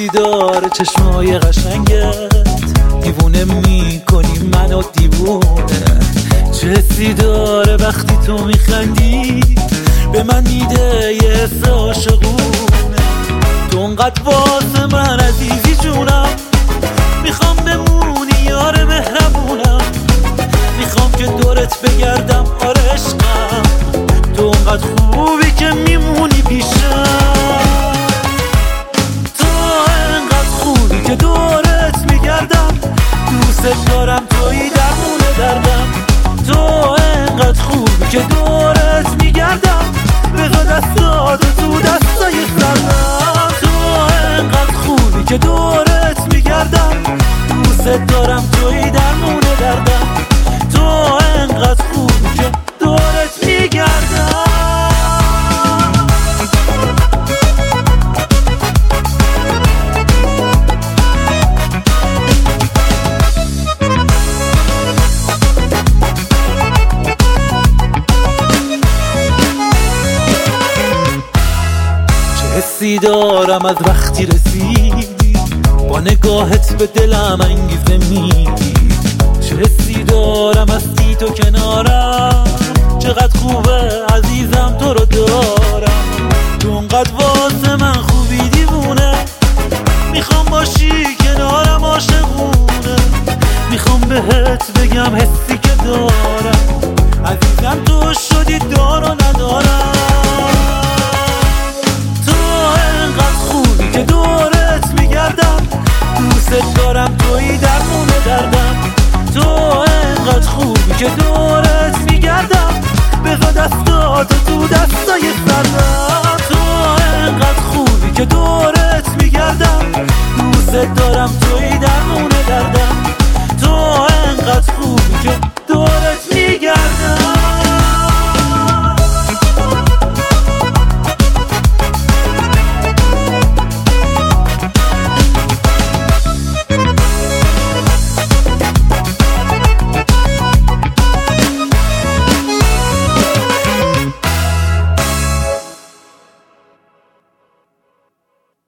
حسی داره چشمای قشنگت، دیوونه میکنی منو دیوونه. چه حسی داره وقتی تو میخندی، به من میده یه حس عاشقونه. تو انقدر واسه من عزیزی جونم، میخوام بمونی یار مهربونم، میخوام که دورت بگردم آره عشقم. تو انقدر خوبی که میمونی پیشم، تو انقدر خوبی که دورت میگردم، دوست دارم تویی درمون دردم. تو انقدر خوبی که دورت میگردم، بذار دستاتو تو دستای سردم. تو انقدر خوبی که دورت میگردم، دوست دارم تویی درمون دردم. تو انقدر خوبی که دورت میگردم. حسی دارم از وقتی رسیدی، با نگاهت به دلم انگیزه میدی. چه حسی دارم هستی تو کنارم، چقدر خوبه عزیزم تو رو دارم.